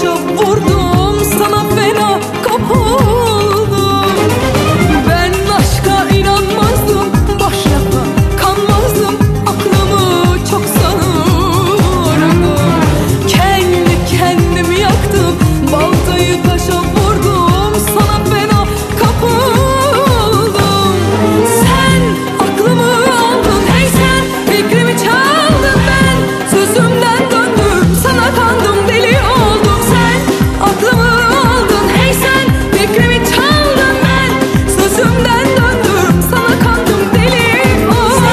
taşa vurdum, sana fena kapıldım. Ben aşka inanmazdım, boş lafa kanmazdım, aklımı çok sanırdım. Kendi kendimi yaktım, baltayı taşa vurdum, sana fena kapıldım. Sen aklımı aldın, hey sen fikrimi çaldın, ben sözümden döndüm, sana kandım, deli oldum. Sen aklımı aldın, hey sen fikrimi çaldın, ben sözümden döndüm, sana kandım, deli oldum.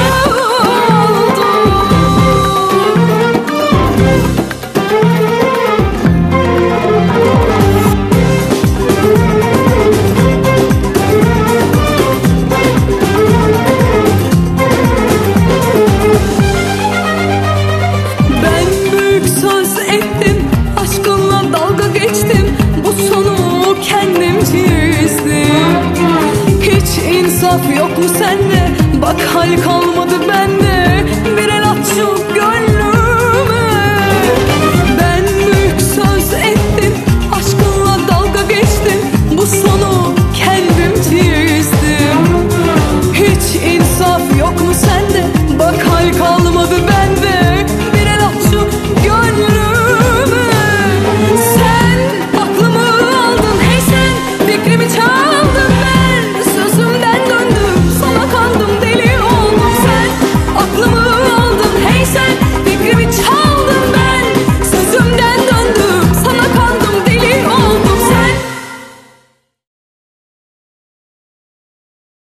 Ben büyük söz ettim, aşkınla dalga geçtim, bu sonu kendim çizdim. Hiç insaf yok mu sende? Bak hal kalmadı bende, bir